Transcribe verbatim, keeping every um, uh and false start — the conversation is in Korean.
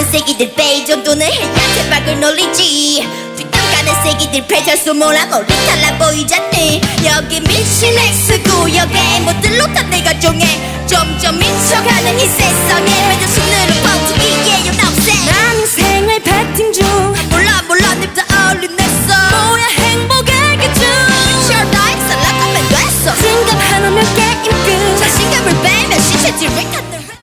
새끼들 빼이 정도는 해야 대박을 놀리지. 뒷담가는 새끼들 펼쳐서 몰라 머리 달라 보이잖니. 여기 미친 엑스 구역에 모델로 다 내가 종해. 점점 미쳐가는 이